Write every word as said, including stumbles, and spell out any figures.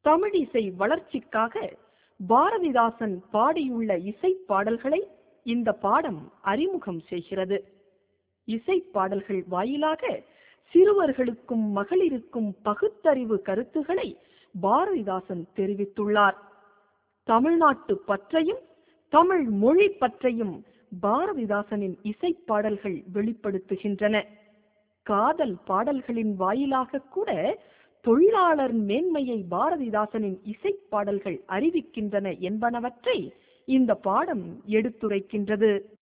தமிழிசை வளர்ச்சிக்காக பாரதிதாசன் பாடியுள்ள இசை பாடல்களை இந்த பாடம் அறிமுகம் செய்கிறது. இசை பாடல்கள் வாயிலாக சிறுவர்களுக்கும் மகளிருக்கும் பகுத்தறிவு கருத்துக்களை பாரதிதாசன் தெரிவித்துள்ளார். தமிழ்நாட்டு பற்றையும் தமிழ் மொழி பற்றையும் பாரதிதாசனின் இசை பாடல்கள் வெளிப்படுத்துகின்றன. காதல் பாடல்களின் வாயிலாக கூட தொழிலாளர் மேன்மையை பாரதிதாசனின் இசை பாடல்கள் அறிவிக்கின்றன என்பனவற்றை இந்த பாடம் எடுத்துரைக்கின்றது.